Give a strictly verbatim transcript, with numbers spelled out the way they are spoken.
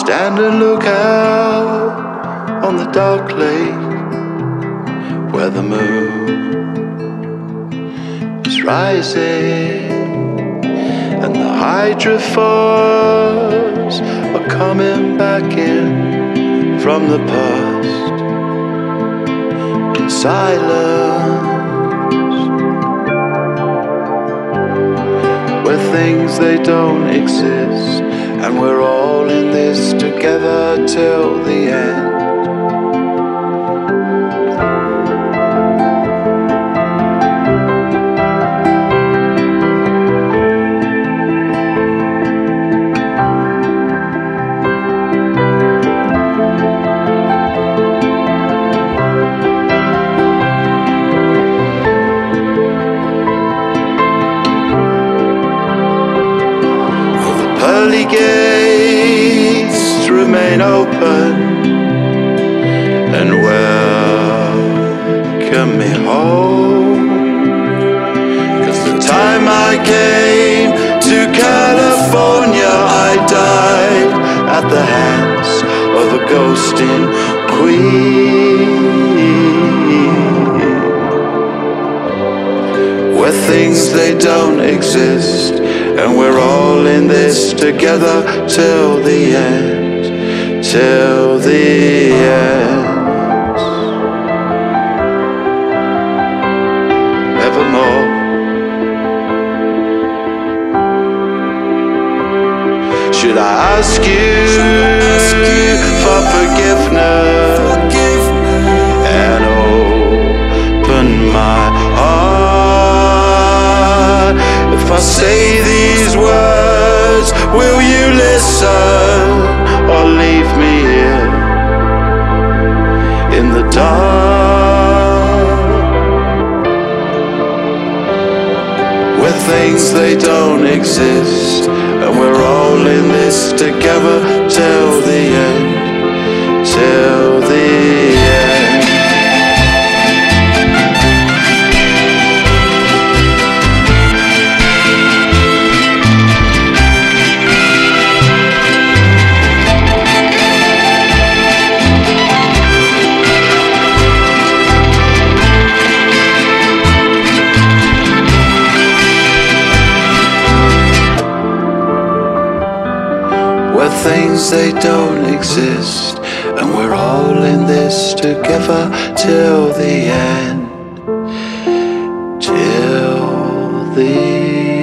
stand and look out on the dark lake where the moon is rising and the hydrophores are coming back in from the past in silence, where things they don't exist, and we're all in this together till the end. Pearly gates remain open and welcome me home, 'cause the time I came to California I died at the hands of a ghosting queen, where things they don't exist, and we're all in this together till the end, till the end. Evermore. Should I ask you, ask you for forgiveness, forgiveness and open my heart? If I say these words, will you listen or leave me here in the dark, where things they don't exist, and we're all in this together till the end, till the end. Where things they don't exist, and we're all in this together till the end, till the